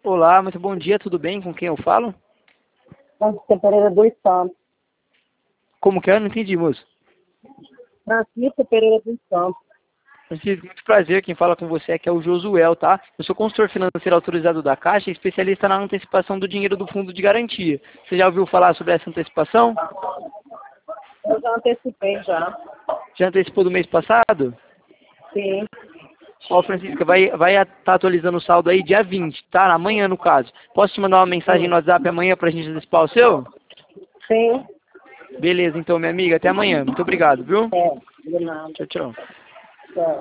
Olá, muito bom dia, tudo bem? Com quem eu falo? Francisca Pereira dos Santos. Como que é? Eu não entendi, moço. Francisca Pereira dos Santos. Francisco, muito prazer, quem fala com você aqui é o Josuel, tá? Eu sou consultor financeiro autorizado da Caixa e especialista na antecipação do dinheiro do fundo de garantia. Você já ouviu falar sobre essa antecipação? Eu já antecipei já. Já antecipou do mês passado? Sim, Ó, Francisca, vai estar atualizando o saldo aí dia 20, tá? Amanhã, no caso. Posso te mandar uma mensagem no sim, WhatsApp amanhã pra gente antecipar o seu? sim. Beleza, então, minha amiga, até amanhã. Muito obrigado, viu? É, de nada. Tchau, tchau. Tchau.